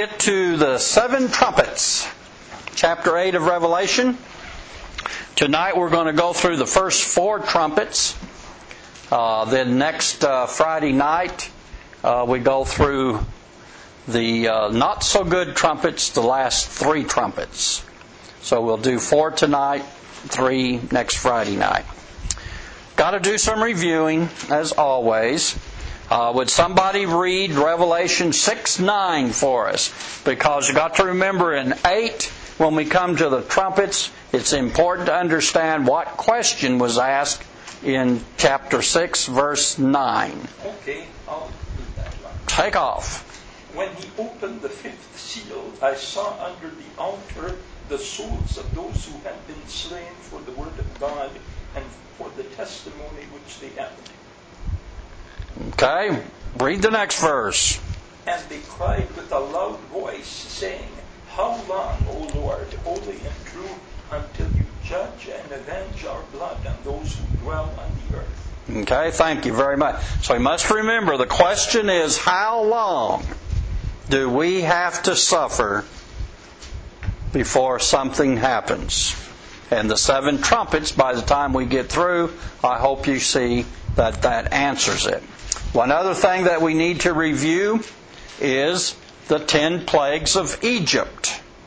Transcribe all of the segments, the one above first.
Get to the 7 trumpets, chapter 8 of Revelation. Tonight we're going to go through the first 4 trumpets. Then next Friday night we go through the not so good trumpets, the last 3 trumpets. So we'll do 4 tonight, 3 next Friday night. Got to do some reviewing, as always. Would somebody read Revelation 6:9 for us? Because you got to remember in 8, when we come to the trumpets, it's important to understand what question was asked in chapter 6, verse 9. Okay, I'll do that one. Take off. When he opened the 5th seal, I saw under the altar the souls of those who had been slain for the word of God and for the testimony which they had. Okay, read the next verse. And they cried with a loud voice, saying, How long, O Lord, holy and true, until you judge and avenge our blood on those who dwell on the earth? Okay, thank you very much. So you must remember, the question is, how long do we have to suffer before something happens? And the 7 trumpets, by the time we get through, I hope you see that answers it. One other thing that we need to review is the 10 plagues of Egypt.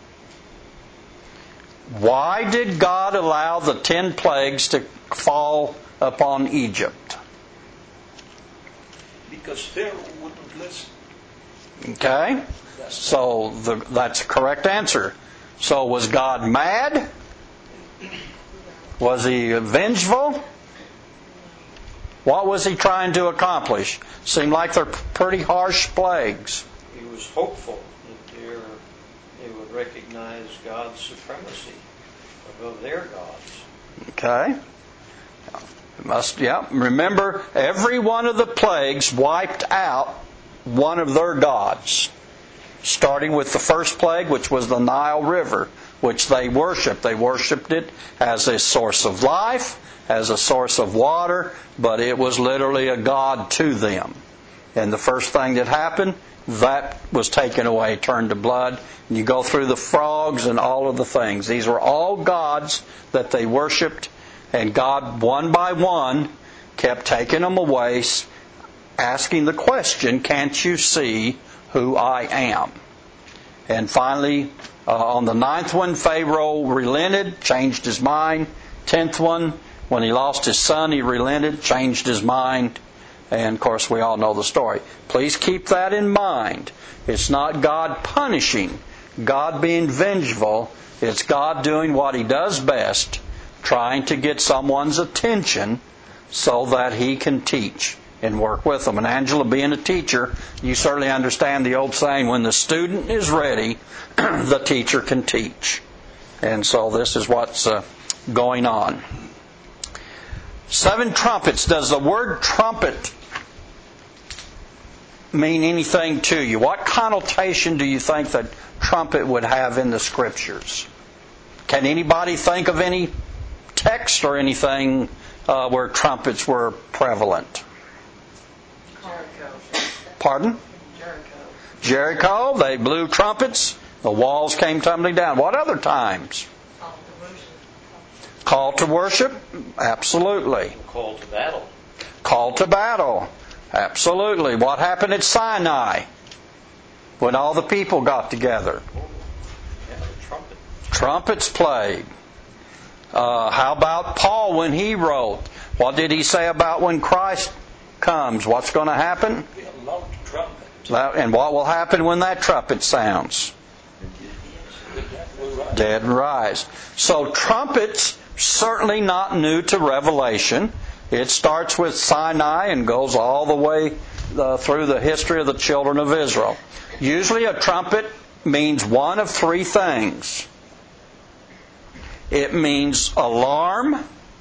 Why did God allow the 10 plagues to fall upon Egypt? Because Pharaoh wouldn't listen. Okay, so that's a correct answer. So was God mad? Was he vengeful? What was he trying to accomplish? Seemed like they're pretty harsh plagues. He was hopeful that they would recognize God's supremacy above their gods. Okay. Remember, every one of the plagues wiped out one of their gods. Starting with the first plague, which was the Nile River, which they worshipped. They worshipped it as a source of life, as a source of water, but it was literally a god to them. And the first thing that happened, that was taken away, turned to blood. And you go through the frogs and all of the things. These were all gods that they worshipped, and God, one by one, kept taking them away, asking the question, can't you see who I am? And finally, on the 9th one, Pharaoh relented, changed his mind. 10th one, when he lost his son, he relented, changed his mind. And of course, we all know the story. Please keep that in mind. It's not God punishing, God being vengeful. It's God doing what He does best, trying to get someone's attention so that He can teach and work with them. And Angela, being a teacher, you certainly understand the old saying, when the student is ready, the teacher can teach. And so this is what's going on. 7 trumpets. Does the word trumpet mean anything to you? What connotation do you think that trumpet would have in the Scriptures? Can anybody think of any text or anything where trumpets were prevalent? Pardon? Jericho, they blew trumpets. The walls came tumbling down. What other times? Call to worship? Absolutely. Call to battle. Call to battle? Absolutely. What happened at Sinai when all the people got together? Trumpets played. How about Paul when he wrote? What did he say about when Christ comes? What's going to happen? A loud trumpet. And what will happen when that trumpet sounds? Dead and rise. So trumpets, certainly not new to Revelation. It starts with Sinai and goes all the way through the history of the children of Israel. Usually a trumpet means one of 3 things. It means alarm,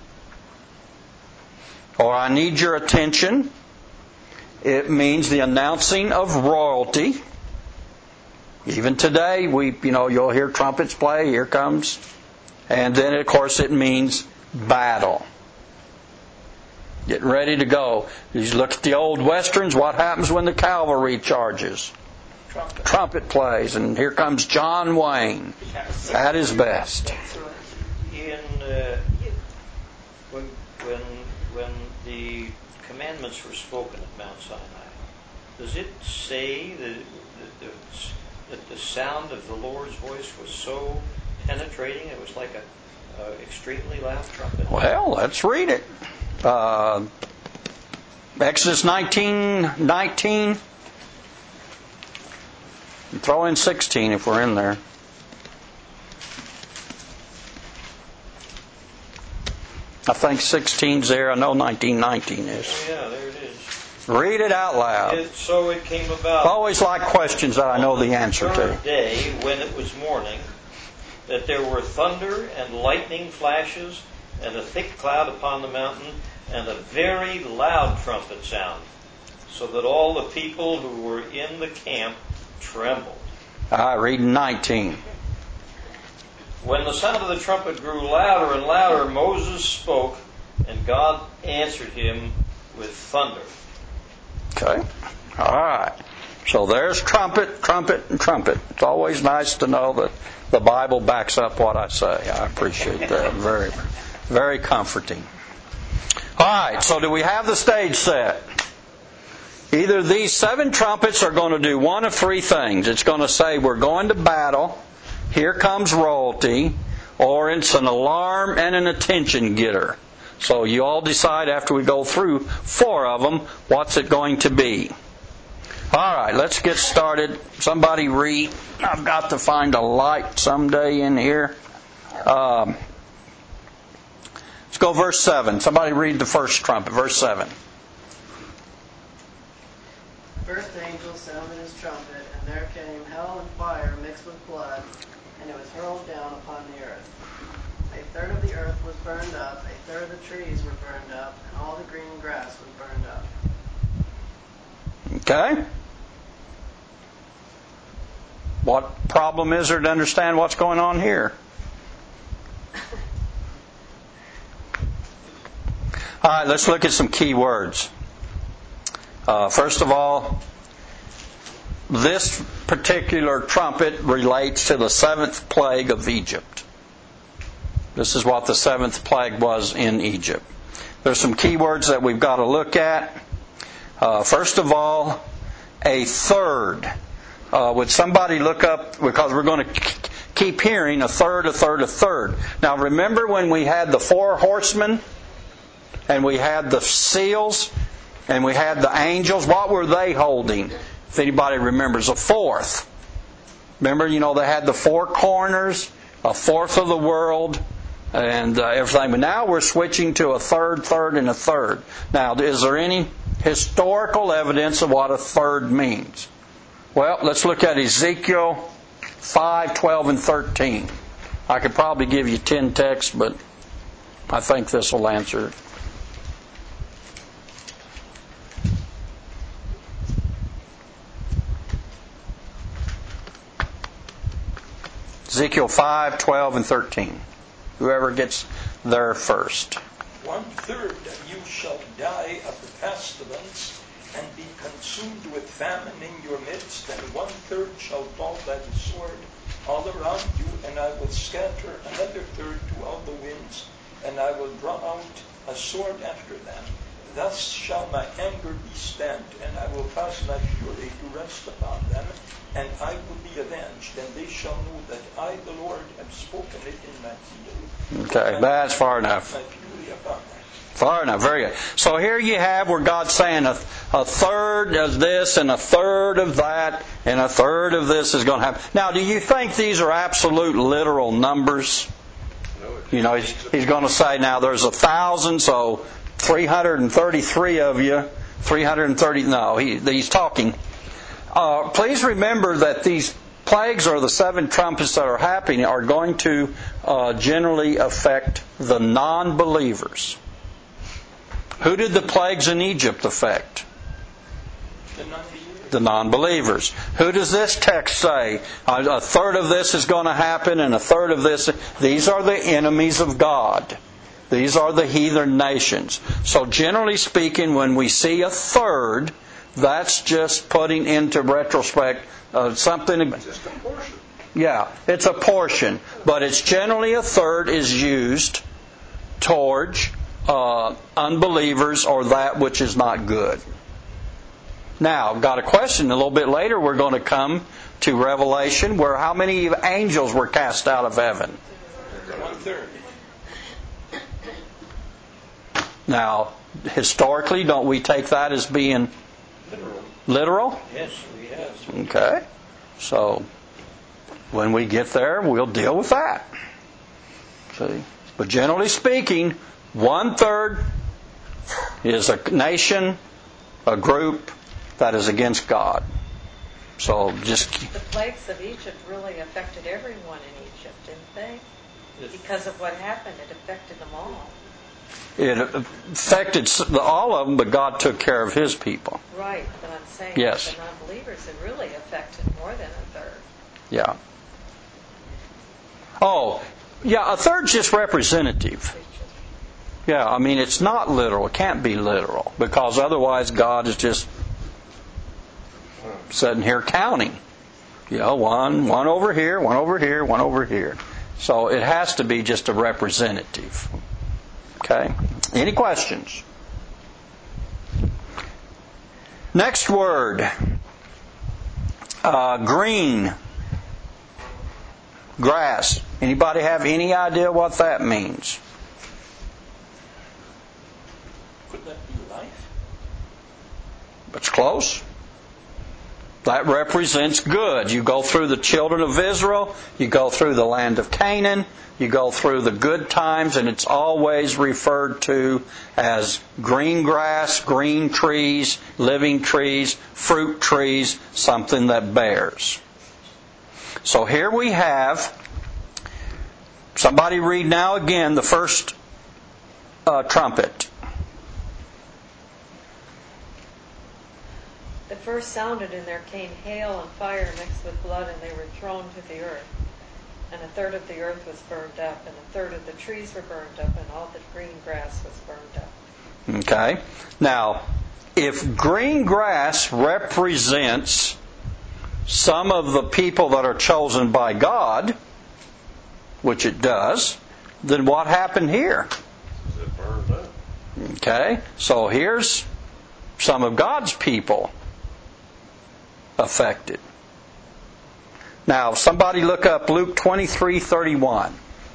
or I need your attention. It means the announcing of royalty. Even today, you'll hear trumpets play. Here comes. And then, of course, it means battle. Getting ready to go. You look at the old westerns. What happens when the cavalry charges? Trumpet plays, and here comes John Wayne at his best. When the commandments were spoken at Mount Sinai, does it say that the sound of the Lord's voice was so penetrating it was like a extremely loud trumpet? Well, let's read it. Exodus 19:19. Throw in 16 if we're in there. I think 16's there. I know 19:19 is. Oh, yeah, there it is. Read it out loud. So it came about. I always like questions that I know the answer to. On the third day, when it was morning, that there were thunder and lightning flashes and a thick cloud upon the mountain and a very loud trumpet sound, so that all the people who were in the camp trembled. Read 19. When the sound of the trumpet grew louder and louder, Moses spoke, and God answered him with thunder. Okay. All right. So there's trumpet, trumpet, and trumpet. It's always nice to know that the Bible backs up what I say. I appreciate that. Very, very comforting. All right. So do we have the stage set? Either these 7 trumpets are going to do one of 3 things. It's going to say we're going to battle, here comes royalty, or it's an alarm and an attention getter. So you all decide after we go through 4 of them, what's it going to be. All right, let's get started. Somebody read. I've got to find a light someday in here. Let's go verse 7. Somebody read the first trumpet, verse 7. First angel sounded his trumpet, and there came hell and fire mixed with blood, and it was hurled down upon the earth. A third of the earth was burned up, a third of the trees were burned up, and all the green grass was burned up. Okay. What problem is there to understand what's going on here? All right, let's look at some key words. First of all, this particular trumpet relates to the 7th plague of Egypt. This is what the 7th plague was in Egypt. There's some key words that we've got to look at. First of all, a third. Would somebody look up, because we're going to keep hearing a third, a third, a third. Now remember when we had the 4 horsemen, and we had the seals, and we had the angels, what were they holding? If anybody remembers, a fourth. Remember, they had the 4 corners, a fourth of the world, and everything. But now we're switching to a third, and a third. Now, is there any historical evidence of what a third means? Well, let's look at Ezekiel 5, 12, and 13. I could probably give you 10 texts, but I think this will answer it. Ezekiel 5, 12, and 13. Whoever gets there first. 1/3 of you shall die of the pestilence and be consumed with famine in your midst, and 1/3 shall fall by the sword all around you, and I will scatter another third to all the winds, and I will draw out a sword after them. Thus shall my anger be spent, and I will cause my fury to rest upon them, and I will be avenged, and they shall know that I, the Lord, have spoken it in my zeal. Okay, that's far enough. My fury upon them. Far enough, very good. So here you have where God's saying a third of this and a third of that and a third of this is going to happen. Now, do you think these are absolute literal numbers? He's going to say, now there's 1,000, so 333 of you, 330, no, he's talking. Please remember that these plagues, or the 7 trumpets that are happening, are going to generally affect the non-believers. Who did the plagues in Egypt affect? The non-believers. Who does this text say? A third of this is going to happen and a third of this. These are the enemies of God. These are the heathen nations. So generally speaking, when we see a third, That's just putting into retrospect something. Just a portion. Yeah, it's a portion, but it's generally a third is used towards unbelievers or that which is not good. Now, got a question. A little bit later, we're going to come to Revelation, where how many angels were cast out of heaven? 1/3. Now, historically, don't we take that as being literal? Yes, we have. Okay. So, when we get there, we'll deal with that. See? But generally speaking, 1/3 is a nation, a group that is against God. So just... The plagues of Egypt really affected everyone in Egypt, didn't they? Because of what happened, it affected them all. It affected all of them, but God took care of His people. Right, but I'm saying Yes. the non-believers, it really affected more than a third. Yeah. Oh, yeah, a third's just representative. Yeah, I mean, it's not literal. It can't be literal, because otherwise God is just sitting here counting. You know, one over here, one over here, one over here. So it has to be just a representative. Okay? Any questions? Next word. Green. Grass. Anybody have any idea what that means? Could that be life? It's close. That represents good. You go through the children of Israel, you go through the land of Canaan, you go through the good times, and it's always referred to as green grass, green trees, living trees, fruit trees, something that bears. So here we have, somebody read now again the first trumpet. The first sounded, and there came hail and fire mixed with blood, and they were thrown to the earth. And a third of the earth was burned up, and a third of the trees were burned up, and all the green grass was burned up. Okay. Now, if green grass represents some of the people that are chosen by God, which it does, then what happened here? It burned up. Okay. So here's some of God's people affected. Now, somebody look up Luke 23:31.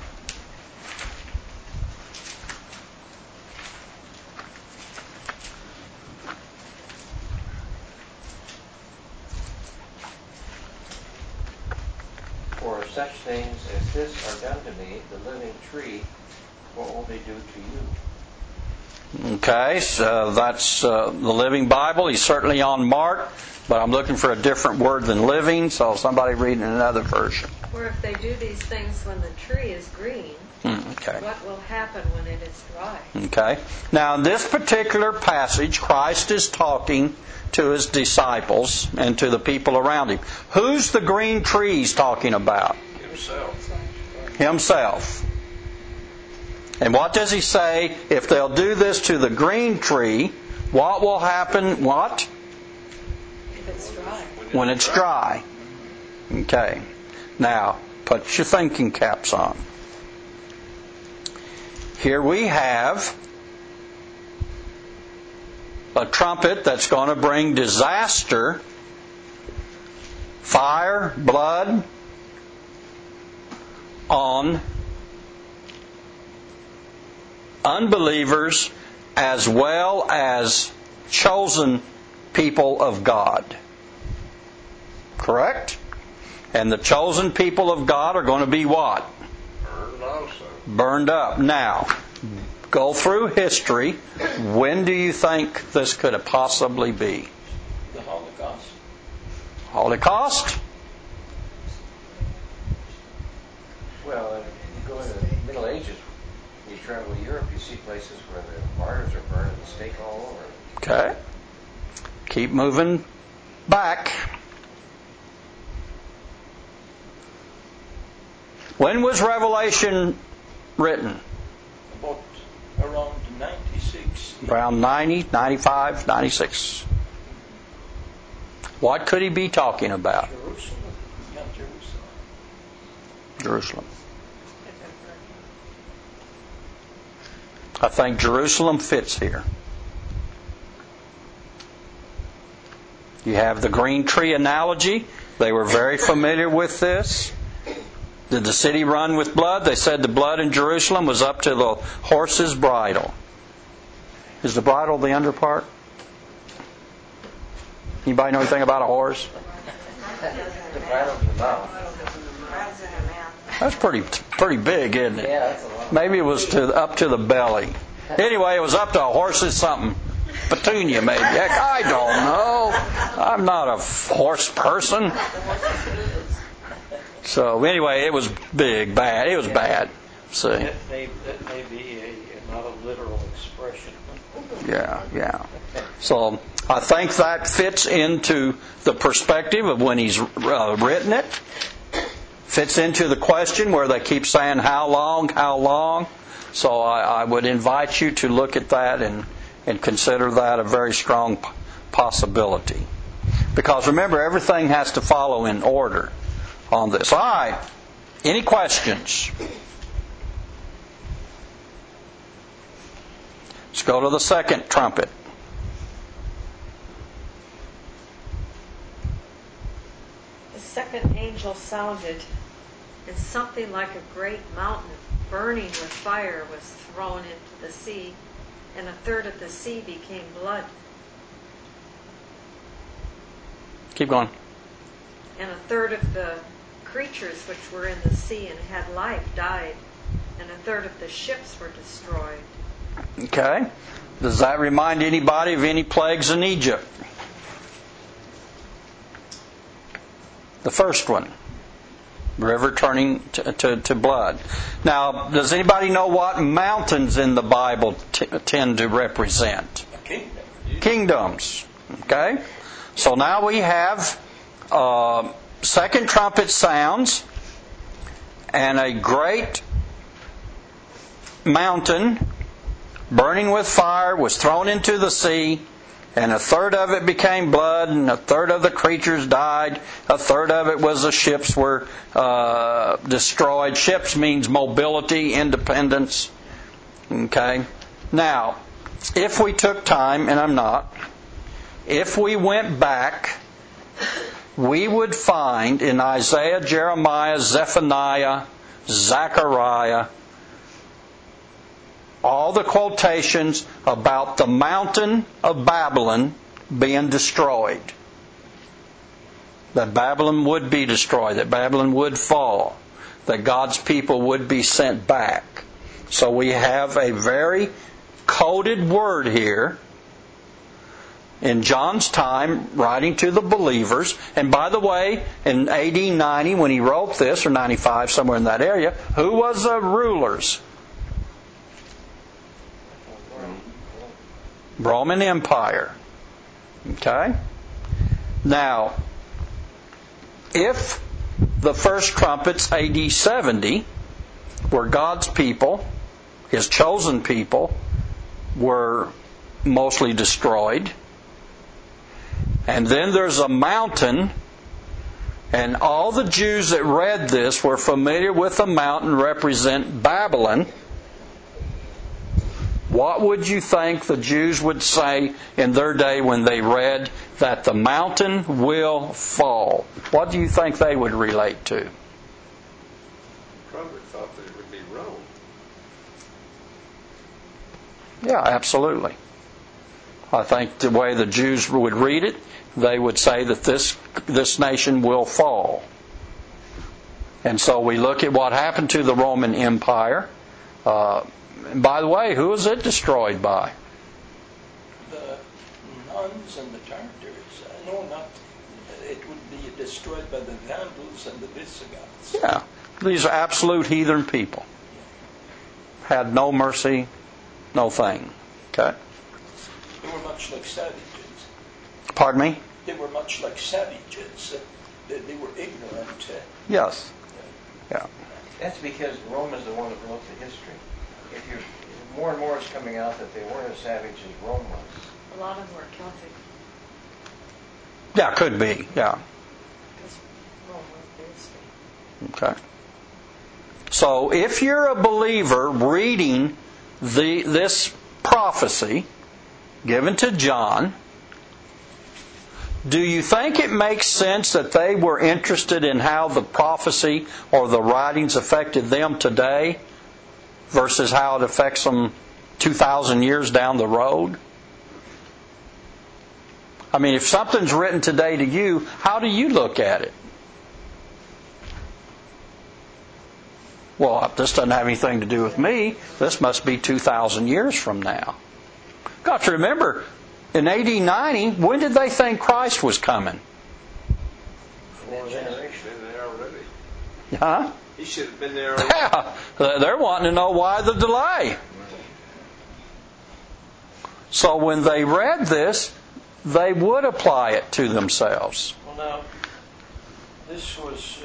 For if such things as this are done to me, the living tree, what will they do to you? Okay, so that's the Living Bible. He's certainly on Mark, but I'm looking for a different word than living, so somebody reading another version. Or if they do these things when the tree is green, Okay. what will happen when it is dry? Okay. Now, in this particular passage, Christ is talking to His disciples and to the people around Him. Who's the green trees talking about? Himself. Himself. And what does He say? If they'll do this to the green tree, what will happen? What? If it's dry. When it's dry. Okay. Now, put your thinking caps on. Here we have a trumpet that's going to bring disaster, fire, blood on unbelievers as well as chosen people of God. Correct? And the chosen people of God are going to be what? Burned also. Burned up. Now, go through history. When do you think this could have possibly be? The Holocaust. Holocaust? Well, if you go into the Middle Ages, you travel to Europe, you see places where the martyrs are burned at the stake all over. Okay. Keep moving back. When was Revelation written? About around 96. Around 90, 95, 96. What could he be talking about? Jerusalem. Yeah, Jerusalem. Jerusalem. I think Jerusalem fits here. You have the green tree analogy. They were very familiar with this. Did the city run with blood? They said the blood in Jerusalem was up to the horse's bridle. Is the bridle the under part? Anybody know anything about a horse? The bridle's in the mouth. That's pretty big, isn't it? Yeah, that's a lot. Maybe it was up to the belly. Anyway, it was up to a horse's something. Petunia, maybe. Heck, I don't know. I'm not a horse person. So anyway, it was big, bad. It was bad. See? That may be not a literal expression. Yeah. So I think that fits into the perspective of when he's written it. Fits into the question where they keep saying, how long? So I would invite you to look at that and consider that a very strong possibility. Because remember, everything has to follow in order on this. All right. Any questions? Let's go to the second trumpet. The second angel sounded, and something like a great mountain burning with fire was thrown into the sea, and a third of the sea became blood. Keep going. And a third of the creatures which were in the sea and had life died, and a third of the ships were destroyed. Okay. Does that remind anybody of any plagues in Egypt? The first one. River turning to blood. Now, does anybody know what mountains in the Bible tend to represent? A kingdom. Kingdoms. Okay? So now we have second trumpet sounds, and a great mountain burning with fire was thrown into the sea, and a third of it became blood, and a third of the creatures died. A third of it was the ships were destroyed. Ships means mobility, independence. Okay? Now, if we took time, and I'm not, if we went back, we would find in Isaiah, Jeremiah, Zephaniah, Zechariah, all the quotations about the mountain of Babylon being destroyed. That Babylon would be destroyed, that Babylon would fall, that God's people would be sent back. So we have a very coded word here in John's time, writing to the believers. And by the way, in AD 90, when he wrote this, or 95, somewhere in that area, who was the rulers? Roman Empire. Okay? Now, if the first trumpets, AD 70, were God's people, His chosen people, were mostly destroyed, and then there's a mountain, and all the Jews that read this were familiar with the mountain represent Babylon, what would you think the Jews would say in their day when they read that the mountain will fall? What do you think they would relate to? Probably thought that it would be Rome. Yeah, absolutely. I think the way the Jews would read it, they would say that this nation will fall. And so we look at what happened to the Roman Empire. And by the way, who was it destroyed by? The nuns and the Tartars. No, not. It would be destroyed by the Vandals and the Visigoths. Yeah, these are absolute heathen people. Had no mercy, no thing. Okay? They were much like savages. Pardon me? They were much like savages. They were ignorant. Yes. Yeah. That's because Rome is the one that wrote the history. If more and more is coming out that they weren't as savage as Rome was. A lot of them were Celtic. Yeah, could be. Yeah. Because Rome was deistic. Okay. So if you're a believer reading this prophecy given to John, do you think it makes sense that they were interested in how the prophecy or the writings affected them today versus how it affects them 2,000 years down the road? I mean, if something's written today to you, how do you look at it? Well, this doesn't have anything to do with me. This must be 2,000 years from now. Got to remember, in AD 90, when did they think Christ was coming? 4 generations in there already. Huh? He should have been there already. Yeah, they're wanting to know why the delay. So when they read this, they would apply it to themselves. Well, now, this was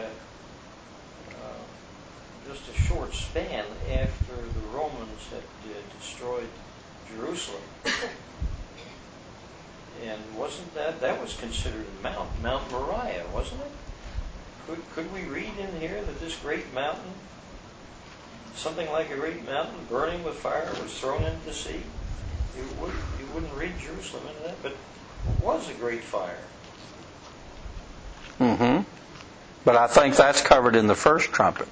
just a short span after the Romans had destroyed Jerusalem. And wasn't that was considered a mountain, Mount Moriah, wasn't it? Could we read in here that this great mountain, something like a great mountain burning with fire, was thrown into the sea? You wouldn't read Jerusalem into that, but it was a great fire. Mm-hmm. But I think that's covered in the first trumpet.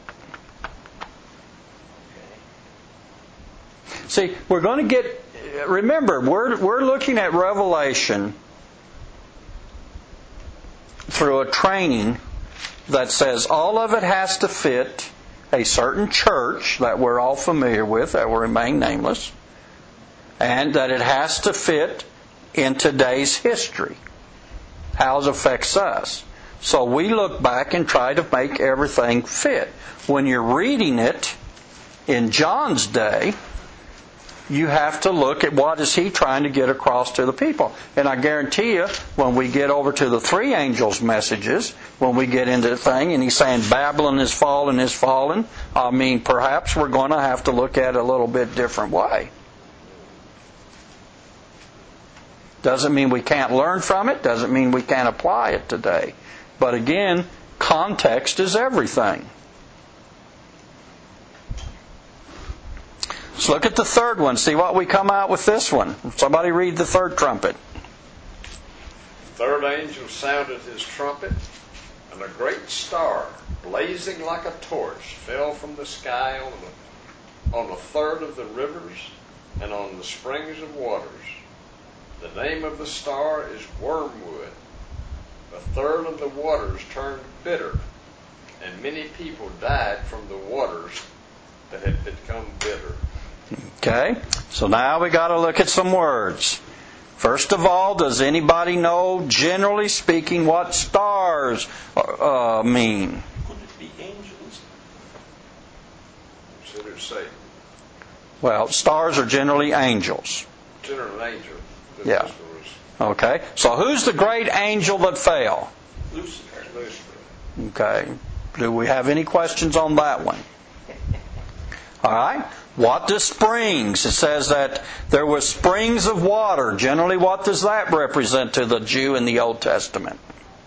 Okay. See, we're going to get... Remember, we're looking at Revelation through a training that says all of it has to fit a certain church that we're all familiar with, that will remain nameless, and that it has to fit in today's history, how it affects us. So we look back and try to make everything fit. When you're reading it in John's day, you have to look at what is he trying to get across to the people. And I guarantee you, when we get over to the 3 angels' messages, when we get into the thing, and he's saying Babylon is fallen, I mean, perhaps we're going to have to look at it a little bit different way. Doesn't mean we can't learn from it, doesn't mean we can't apply it today. But again, context is everything. Let's look at the third one, see what we come out with this one. Somebody read the third trumpet. The third angel sounded his trumpet, and a great star, blazing like a torch, fell from the sky on a third of the rivers and on the springs of waters. The name of the star is Wormwood. A third of the waters turned bitter, and many people died from the waters that had become bitter. Okay, so now we got to look at some words. First of all, does anybody know, generally speaking, what stars mean? Could it be angels? Considered Satan. Well, stars are generally angels. Considered an angel. Yeah. Okay, so who's the great angel that fell? Lucifer. Lucifer. Okay, do we have any questions on that one? All right. What does springs? It says that there were springs of water. Generally, what does that represent to the Jew in the Old Testament?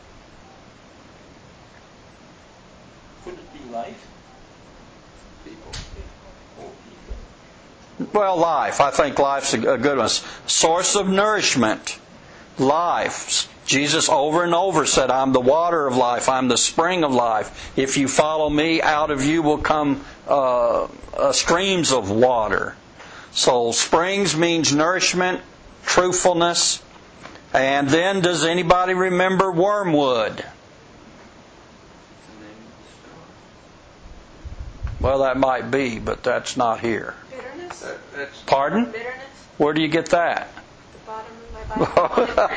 Could it be life? People. Oh, people. Well, life. I think life's a good one. Source of nourishment. Life. Jesus over and over said, I'm the water of life. I'm the spring of life. If you follow me, out of you will come streams of water. So springs means nourishment, truthfulness. And then does anybody remember wormwood? Well, that might be, but that's not here. Bitterness? That's Pardon? Bitterness? Where do you get that? The bottom of my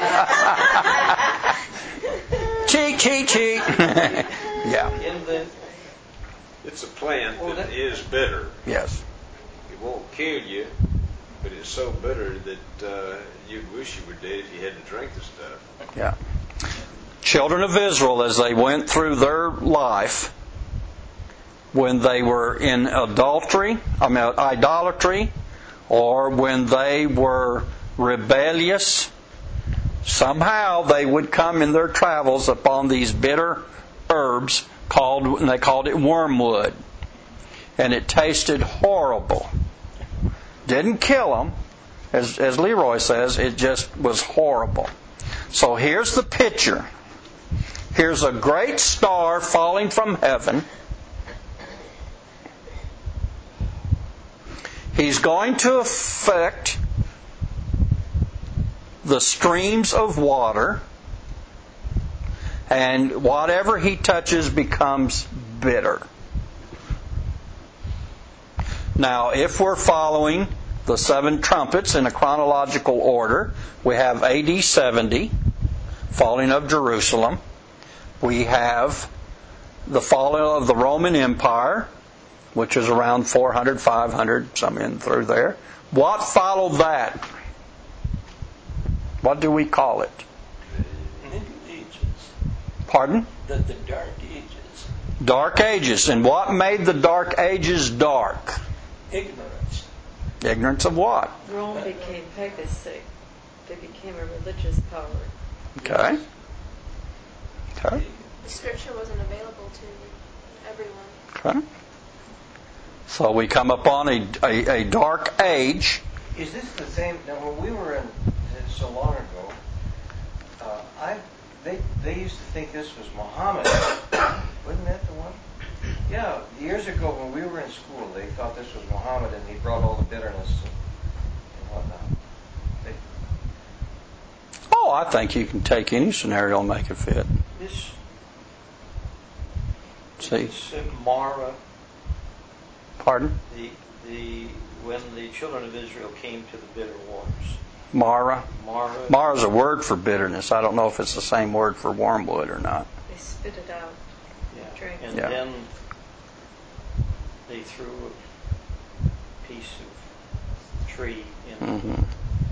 Bible. Cheat, cheat, cheat. Yeah. It's a plant Well, that is bitter. Yes. It won't kill you, but it's so bitter that you'd wish you were dead if you had to drink the stuff. Yeah. Children of Israel, as they went through their life, when they were in idolatry, or when they were rebellious, somehow they would come in their travels upon these bitter herbs and they called it wormwood. And it tasted horrible. Didn't kill them, as Leroy says, it just was horrible. So here's the picture. Here's a great star falling from heaven. He's going to affect the streams of water, and whatever he touches becomes bitter. Now, if we're following the 7 trumpets in a chronological order, we have AD 70, falling of Jerusalem. We have the falling of the Roman Empire, which is around 400, 500, some in through there. What followed that? What do we call it? Middle Ages. Pardon? The Dark Ages. Dark Ages. And what made the Dark Ages dark? Ignorance. Ignorance of what? Rome became papacy. They became a religious power. Okay. Okay. The scripture wasn't available to everyone. Okay. So we come upon a dark age. Is this the same? Now, when we were in so long ago, they used to think this was Muhammad. Wasn't that the one? Yeah, years ago when we were in school, they thought this was Muhammad, and he brought all the bitterness and whatnot. I think you can take any scenario and make it fit. See? Mara. Pardon? When the children of Israel came to the bitter waters. Mara. Mara. Mara's a word for bitterness. I don't know if it's the same word for wormwood or not. They spit it out. Yeah. And then they threw a piece of tree in it, and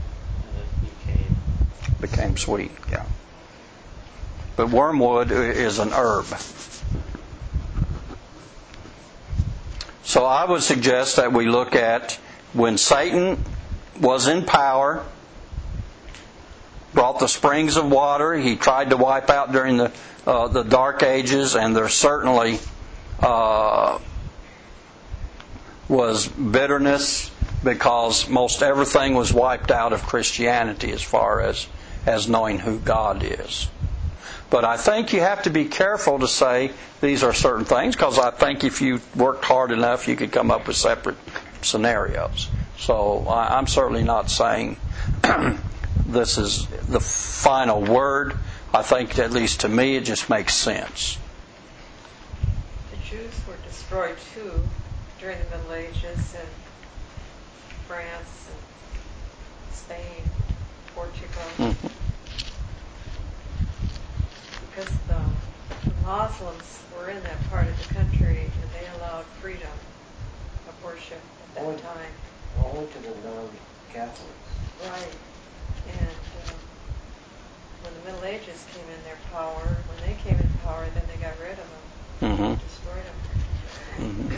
it became sweet. Yeah. But wormwood is an herb. So I would suggest that we look at when Satan was in power, brought the springs of water. He tried to wipe out during the Dark Ages, and there certainly was bitterness because most everything was wiped out of Christianity as far as knowing who God is. But I think you have to be careful to say these are certain things, because I think if you worked hard enough, you could come up with separate scenarios. So I'm certainly not saying this is the final word. I think, at least to me, it just makes sense. The Jews were destroyed too during the Middle Ages in France and Spain, Portugal. Mm-hmm. Because the Muslims were in that part of the country and they allowed freedom of worship at that time. Only to the non-Catholics. Right. And when the Middle Ages came in their power, when they came in power, then they got rid of them. Destroyed them.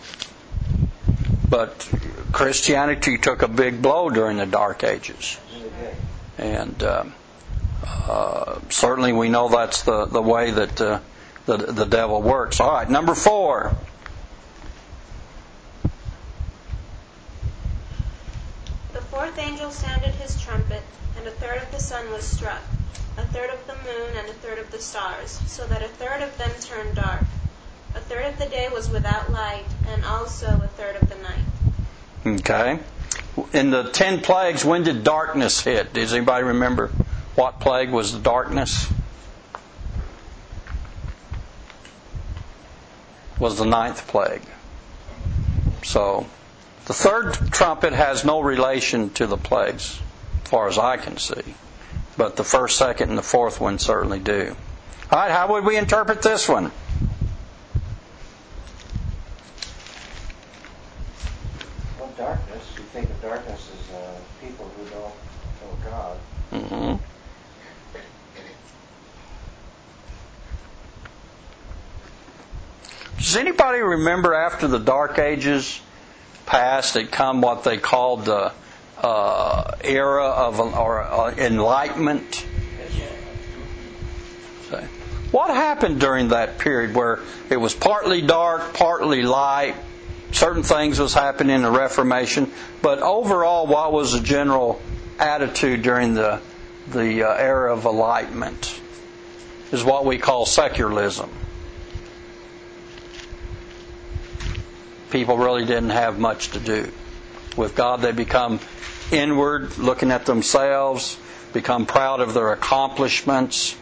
But Christianity took a big blow during the Dark Ages. And certainly we know that's the way that the devil works. All right, number 4. The fourth angel sounded his trumpet, and a third of the sun was struck, a third of the moon, and a third of the stars, so that a third of them turned dark. A third of the day was without light, and also a third of the night. Okay. In the 10 plagues, when did darkness hit? Does anybody remember what plague was the darkness? Was the 9th plague. So the third trumpet has no relation to the plagues, as far as I can see. But the first, second, and the fourth one certainly do. All right, how would we interpret this one? Well, darkness. You think of darkness as people who don't know God. Mm-hmm. Does anybody remember after the Dark Ages passed, it come what they called the era of or Enlightenment? See? What happened during that period where it was partly dark, partly light? Certain things was happening in the Reformation, but overall, what was the general attitude during the era of enlightenment? Is what we call secularism. People really didn't have much to do with God. They become inward, looking at themselves, become proud of their accomplishments.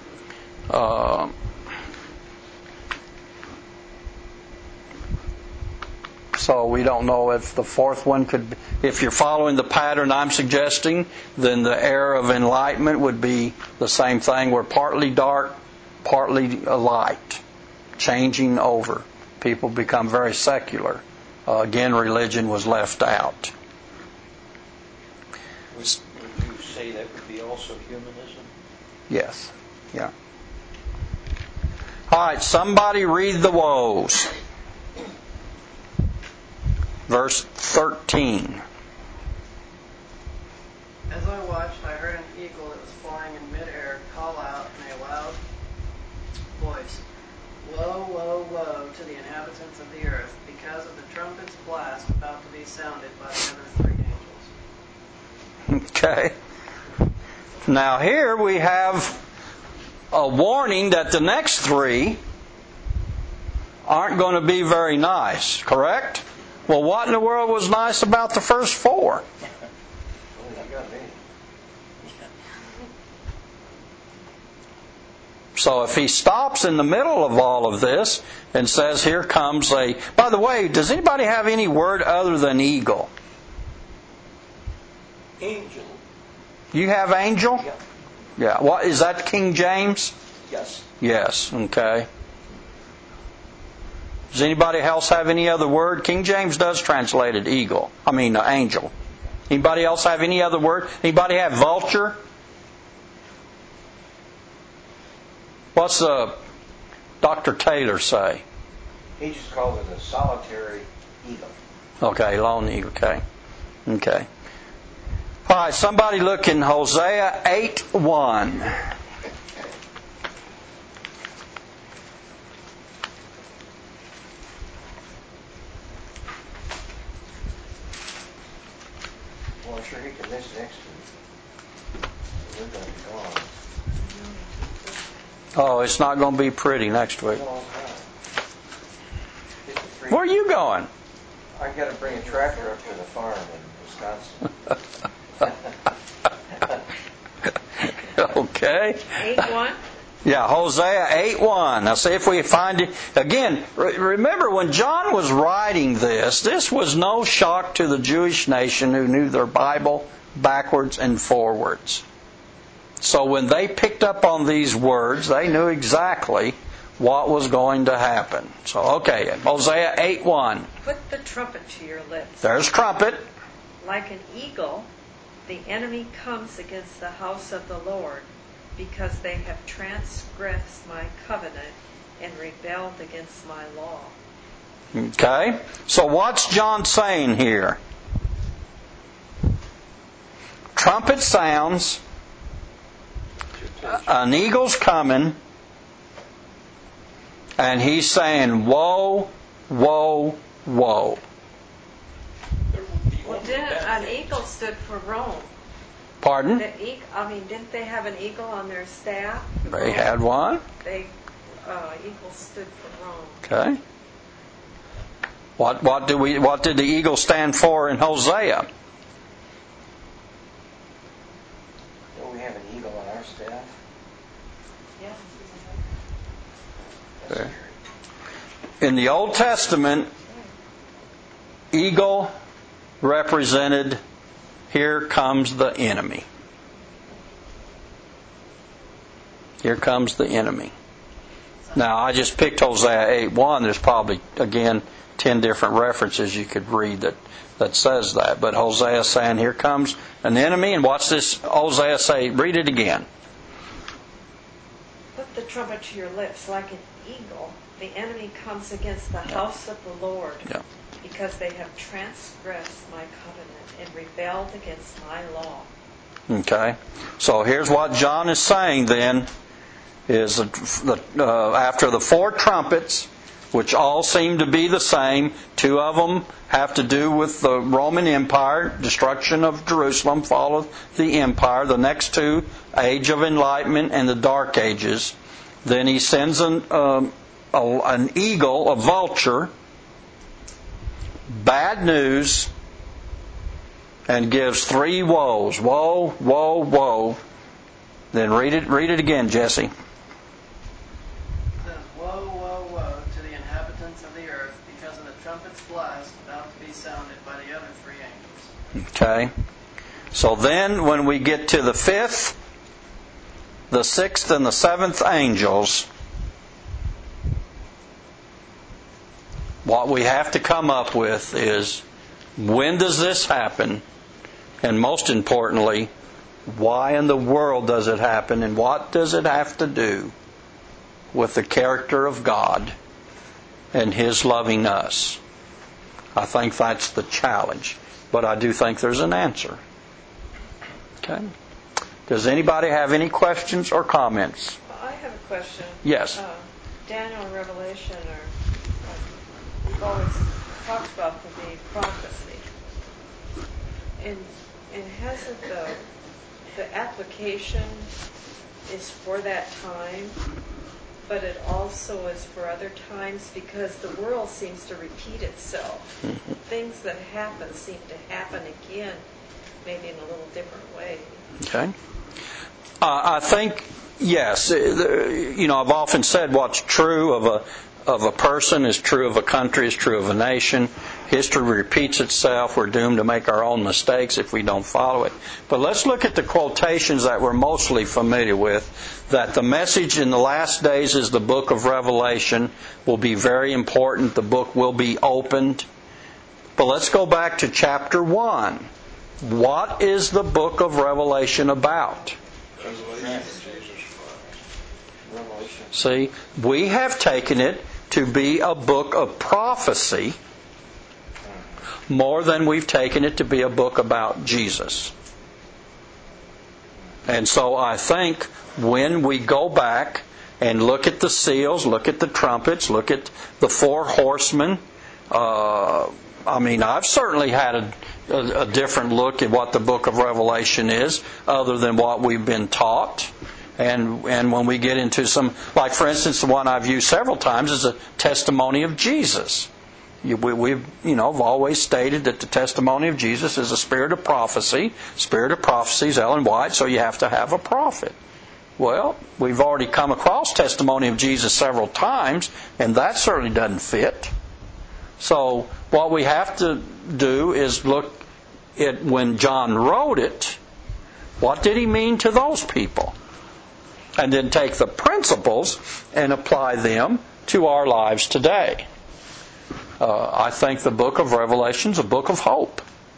So we don't know if the fourth one could, if you're following the pattern I'm suggesting, then the era of enlightenment would be the same thing. We're partly dark, partly light, changing over. People become very secular. Again, religion was left out. Would you say that would be also humanism? Yes. Yeah. All right, somebody read the woes. Verse 13. As I watched, I heard an eagle that was flying in midair call out in a loud voice, "Woe, woe, woe to the inhabitants of the earth, because of the trumpet's blast about to be sounded by the other three angels." Okay. Now here we have a warning that the next three aren't going to be very nice, correct? Well, what in the world was nice about the first four? So if he stops in the middle of all of this and says, here comes a... By the way, does anybody have any word other than eagle? Angel. You have angel? Yeah. Yeah. What is that, King James? Yes. Yes. Okay. Does anybody else have any other word? King James does translate it eagle. Angel. Anybody else have any other word? Anybody have vulture? What's Dr. Taylor say? He just called it a solitary eagle. Okay, lone eagle. Okay. All right, somebody look in Hosea 8:1. Well, I'm sure he can miss next week. We're going to be gone. Oh, it's not going to be pretty next week. No, Where are you going? I got to bring a tractor up to the farm in Wisconsin. Okay. 8:1? Yeah, Hosea 8:1. Now see if we find it. Again, remember when John was writing this was no shock to the Jewish nation who knew their Bible backwards and forwards. So when they picked up on these words, they knew exactly what was going to happen. So, okay, Hosea 8:1. Put the trumpet to your lips. There's trumpet. Like an eagle, the enemy comes against the house of the Lord, because they have transgressed my covenant and rebelled against my law. Okay, so what's John saying here? Trumpet sounds, an eagle's coming, and he's saying, woe, woe, woe. Well, an eagle stood for Rome. Pardon? Didn't they have an eagle on their staff? They had one. Eagle stood for Rome. Okay. What did the eagle stand for in Hosea? Don't we have an eagle on our staff? Yeah. Okay. In the Old Testament, eagle represented, here comes the enemy. Here comes the enemy. Now, I just picked Hosea 8:1. There's probably, again, 10 different references you could read that says that. But Hosea saying, here comes an enemy. And watch this Hosea say, read it again. Put the trumpet to your lips like an eagle. The enemy comes against the house of the Lord, because they have transgressed my covenant and rebelled against my law. Okay. So here's what John is saying then. is after the 4 trumpets, which all seem to be the same. 2 of them have to do with the Roman Empire, destruction of Jerusalem, fall of the empire. The next 2, Age of Enlightenment and the Dark Ages. Then he sends an eagle, a vulture, bad news, and gives 3 woes. Woe, woe, woe. Then read it again, Jesse. Woe, woe, woe to the inhabitants of the earth, because of the trumpet's blast about to be sounded by the other 3 angels. Okay. So then when we get to the 5th, the 6th, and the 7th angels, what we have to come up with is, when does this happen? And most importantly, why in the world does it happen? And what does it have to do with the character of God and His loving us? I think that's the challenge. But I do think there's an answer. Okay. Does anybody have any questions or comments? I have a question. Yes. Daniel and Revelation we've always talked about the prophecy. And hasn't the application is for that time, but it also is for other times, because the world seems to repeat itself. Mm-hmm. Things that happen seem to happen again, maybe in a little different way. Okay. I think, yes. I've often said what's true of a person is true of a country, is true of a nation. History repeats itself. We're doomed to make our own mistakes if we don't follow it. But let's look at the quotations that we're mostly familiar with. That the message in the last days is the book of Revelation will be very important. The book will be opened. But let's go back to chapter 1. What is the book of Revelation about? Revelation. See, we have taken it to be a book of prophecy more than we've taken it to be a book about Jesus. And so I think when we go back and look at the seals, look at the trumpets, look at the 4 horsemen, I've certainly had a different look at what the book of Revelation is, other than what we've been taught. And when we get into some, like for instance, the one I've used several times is a testimony of Jesus. We've always stated that the testimony of Jesus is a spirit of prophecy. Spirit of prophecy is Ellen White, so you have to have a prophet. Well, we've already come across testimony of Jesus several times, and that certainly doesn't fit. So what we have to do is look at when John wrote it, what did he mean to those people? And then take the principles and apply them to our lives today. I think the book of Revelation is a book of hope.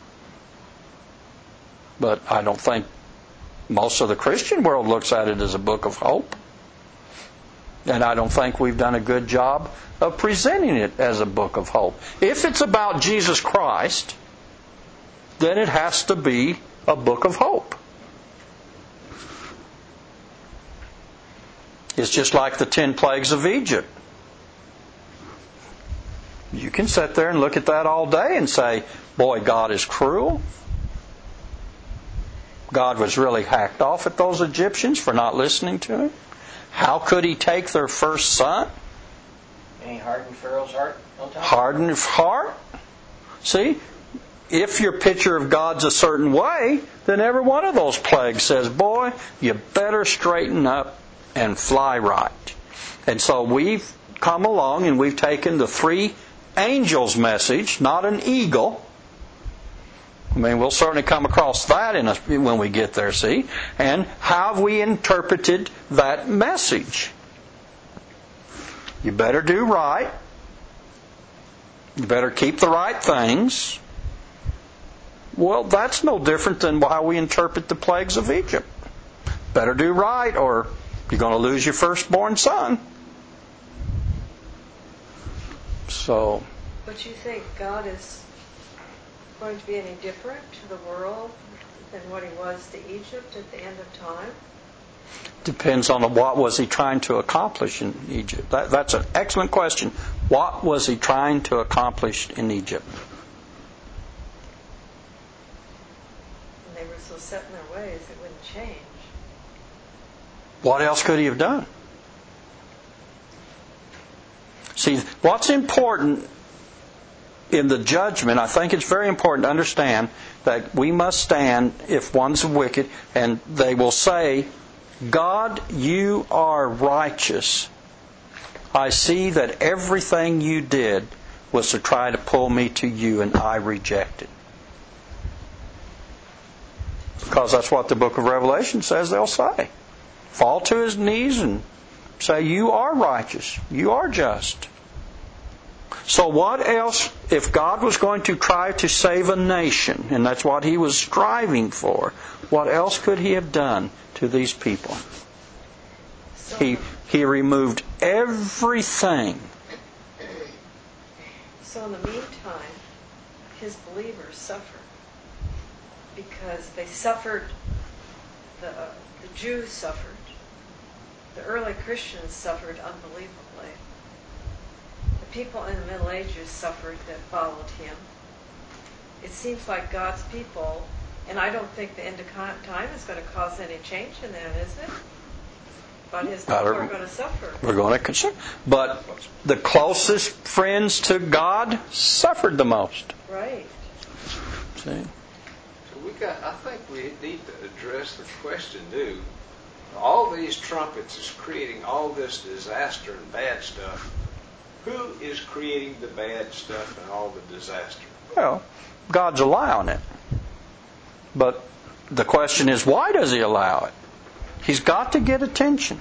But I don't think most of the Christian world looks at it as a book of hope. And I don't think we've done a good job of presenting it as a book of hope. If it's about Jesus Christ, then it has to be a book of hope. It's just like the 10 plagues of Egypt. You can sit there and look at that all day and say, boy, God is cruel. God was really hacked off at those Egyptians for not listening to Him. How could He take their first son? And He hardened Pharaoh's heart? Hardened his heart? See, if your picture of God's a certain way, then every one of those plagues says, boy, you better straighten up and fly right. And so we've come along and we've taken the 3 angels' message, not an eagle. We'll certainly come across that when we get there, see? And how have we interpreted that message? You better do right. You better keep the right things. Well, that's no different than how we interpret the plagues of Egypt. Better do right or you're going to lose your firstborn son. So. But you think God is going to be any different to the world than what He was to Egypt at the end of time? Depends on what was he trying to accomplish in Egypt. That's an excellent question. What was he trying to accomplish in Egypt? And they were so set in their ways, it wouldn't change. What else could he have done? See, what's important in the judgment, I think it's very important to understand that we must stand if one's wicked, and they will say, God, you are righteous. I see that everything you did was to try to pull me to you, and I rejected. Because that's what the book of Revelation says they'll say. Fall to his knees and say, you are righteous. You are just. So what else, if God was going to try to save a nation, and that's what he was striving for, what else could he have done to these people? He removed everything. So in the meantime, his believers suffered. Because they suffered, the Jews suffered. The early Christians suffered unbelievably. The people in the Middle Ages suffered that followed him. It seems like God's people, and I don't think the end of time is going to cause any change in that, is it? But his people are going to suffer. We're going to concern. But the closest friends to God suffered the most. Right. See? I think we need to address the question, too. All these trumpets is creating all this disaster and bad stuff. Who is creating the bad stuff and all the disaster? Well, God's allowing it. But the question is, why does he allow it? He's got to get attention.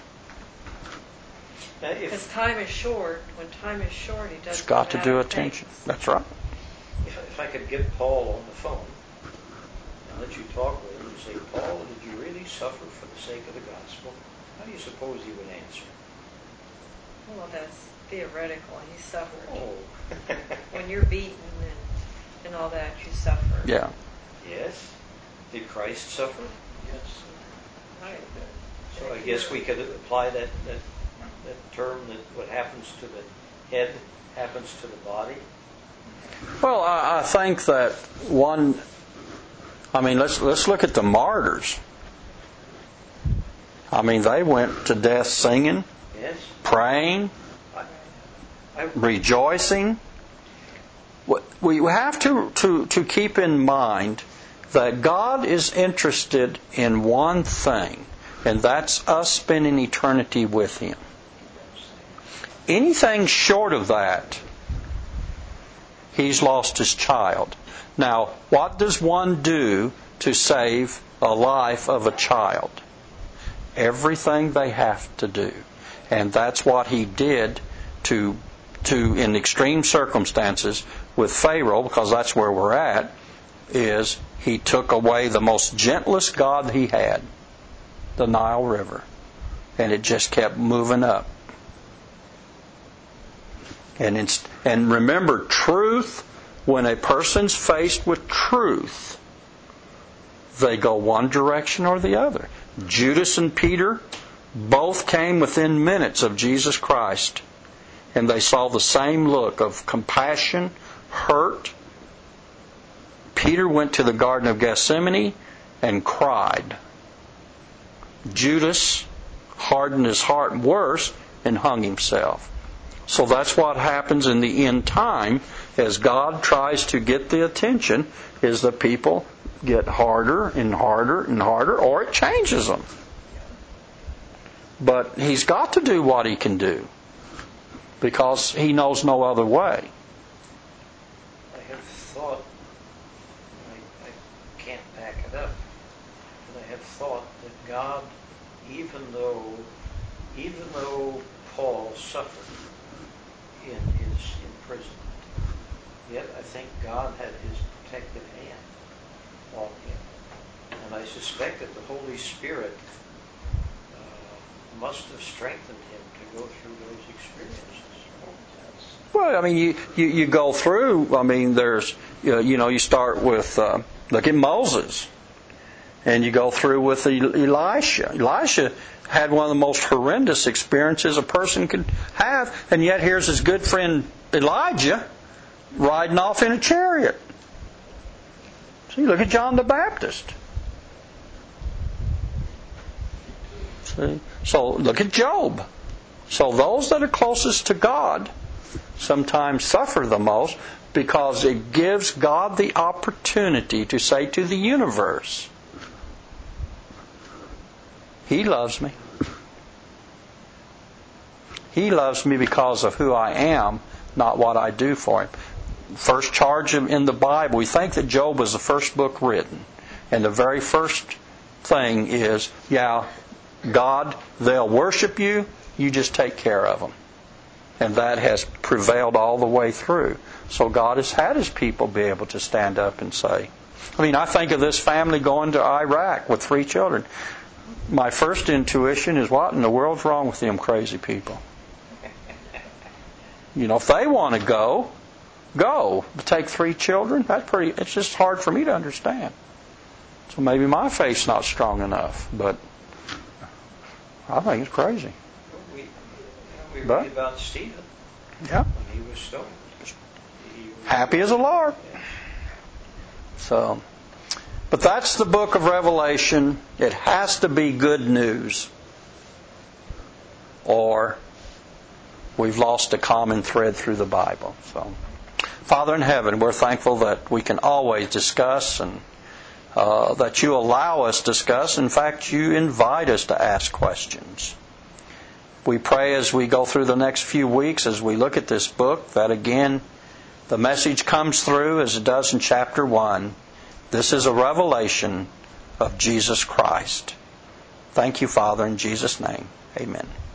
Because time is short. When time is short, he doesn't. He's got to do attention. That's right. If I could get Paul on the phone and let you talk with him and say, Paul, did you really suffer for the sake of the gospel? How do you suppose he would answer? Well, that's theoretical. He suffered. Oh. When you're beaten and all that, you suffer. Yeah. Yes. Did Christ suffer? Yes. Right. So I guess we could apply that term that what happens to the head happens to the body. Well, I think that let's look at the martyrs. I mean, they went to death singing, Yes. praying, rejoicing. We have to keep in mind that God is interested in one thing, and that's us spending eternity with Him. Anything short of that, He's lost His child. Now, what does one do to save a life of a child? Everything they have to do. And that's what He did to in extreme circumstances with Pharaoh, because that's where we're at, is He took away the most gentlest God He had, the Nile River. And it just kept moving up. And remember, truth, when a person's faced with truth, they go one direction or the other. Judas and Peter both came within minutes of Jesus Christ, and they saw the same look of compassion, hurt. Peter went to the Garden of Gethsemane and cried. Judas hardened his heart worse and hung himself. So that's what happens in the end time as God tries to get the attention, is the people get harder and harder and harder, or it changes them. But He's got to do what He can do, because He knows no other way. I have thought, I can't back it up, but I have thought that God, even though Paul suffered in his imprisonment, yet I think God had His protective hand on him. And I suspect that the Holy Spirit must have strengthened him to go through those experiences. Well, I mean, you go through, I mean, there's, you start with, look at Moses. And you go through with Elisha. Elisha had one of the most horrendous experiences a person could have, and yet here's his good friend Elijah riding off in a chariot. See, look at John the Baptist. See? So look at Job. So those that are closest to God sometimes suffer the most because it gives God the opportunity to say to the universe, He loves me. He loves me because of who I am, not what I do for Him. First charge in the Bible, we think that Job was the first book written. And the very first thing is, God, they'll worship you, you just take care of them. And that has prevailed all the way through. So God has had His people be able to stand up and say, I think of this family going to Iraq with 3 children. My first intuition is, what in the world's wrong with them crazy people? If they want to go. Take 3 children? It's just hard for me to understand. So maybe my faith's not strong enough, but I think it's crazy. We read about Stephen. Yeah. When he was stoned. Happy as a lark. So, but that's the book of Revelation. It has to be good news, or we've lost a common thread through the Bible. So, Father in heaven, we're thankful that we can always discuss, and that you allow us to discuss. In fact, you invite us to ask questions. We pray as we go through the next few weeks, as we look at this book, that again, the message comes through as it does in chapter 1. This is a revelation of Jesus Christ. Thank you, Father, in Jesus' name. Amen.